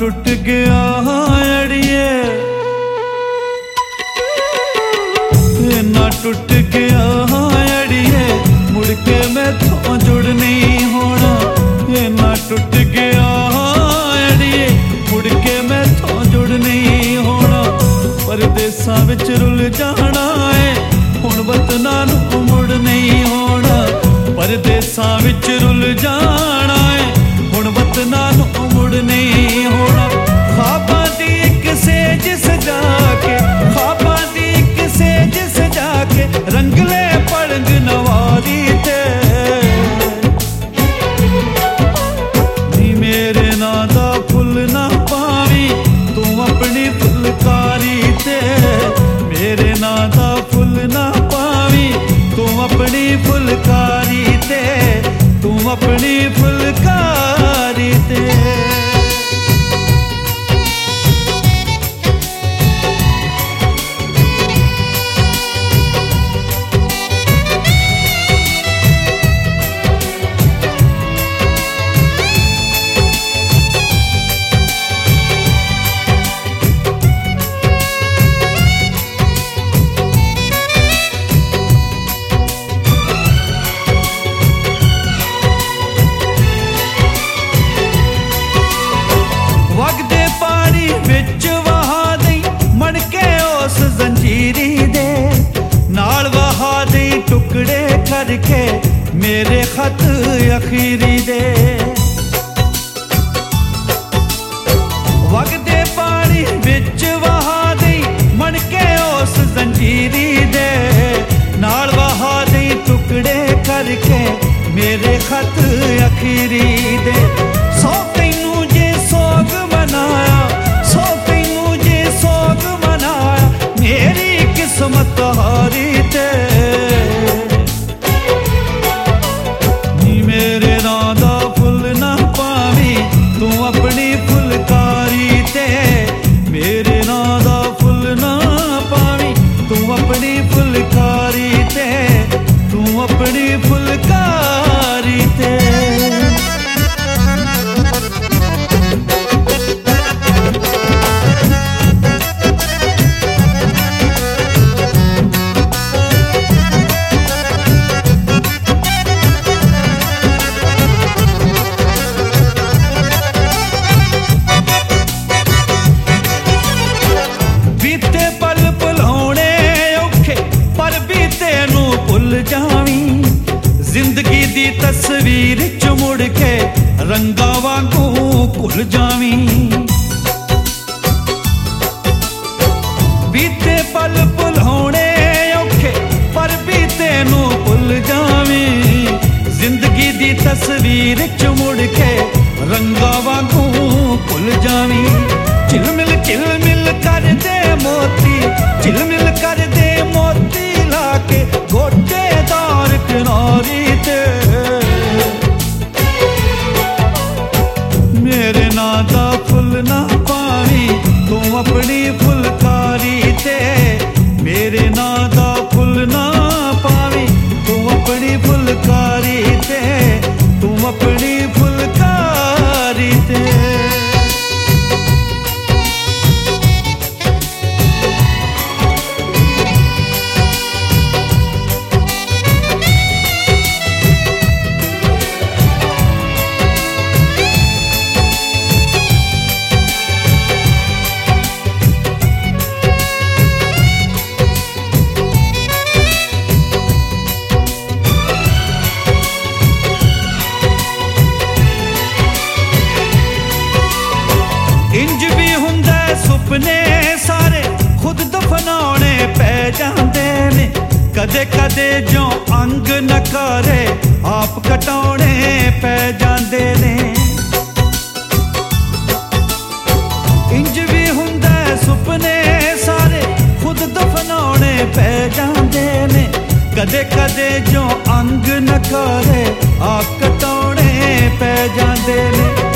टूट गया अड़िए, ना टूट गया अड़िए, मुड़ के मैथों जुड़ नहीं होना। ये ना टूट गया अड़िए, मुड़ के मैथों जुड़ नहीं होना। परदेसां विच रुल जाना है, हुण वतनां नूं मुड़ नहीं होना। परदेसां विच रुल जाना है, हुण वतनां नूं मुड़ नहीं होना। ख्वाबां दी इक सेज सजा के, ख्वाबां दी इक सेज सजा के, रंगले पलंग नवारी ते नी मेरे नां दा फुल ना पावी तू अपनी फुलकारी ते। मेरे नां दा फुल ना पावी तू अपनी फुलकारी ते, तू अपनी फुलकारी ते। वगदे पानी विच वहा दई मणके उस जंजीरी दे, नाल वहा दई टुकड़े करके मेरे खत अखीरी दे। वगदे पानी विच वहा दई मणके उस जंजीरी दे, नाल वहा दई टुकड़े करके मेरे खत अखीरी दे। सौ तैनू जे सोग मनाया, सौ तैनू जे सोग मनाया, मेरी किस्मत हारी ते नी मेरे नां दा फुल ना पावी तू अपनी फुलकारी ते। मेरे नां दा फुल ना पावी तू अपनी फुलकारी ते, तू अपनी फुलकारी ते। बीते पल भुलाने औखे पर बीते नूं भुल जावी, जिंदगी दी तस्वीर च मुड़ के रंगा वांगू भुल जावी। बीते पल भुलाने औखे पर बीते नूं भुल जावी, जिंदगी दी तस्वीर च मुड़ के रंगा वांगू भुल जावी। झिलमिल कर दे मोती, झिलमिल कर दे मोती लाके गोटेदार किनारी ते। मेरे नां दा फुल ना पावी तू अपनी फुलकारी ते। मेरे नां दा फुल ना पावी तू अपनी फुलकारी ते, तू अपनी फुलकारी ते। इंज भी हुंदा सुपने सारे खुद दफनाने पै जांदे ने, कदे कदे जो अंग नकारे आप कटाने पै जांदे ने। इंज भी हुंदा सुपने सारे खुद दफनाने पै जांदे ने, कदे कदे जो अंग नकारे आप कटाने पै जांदे ने।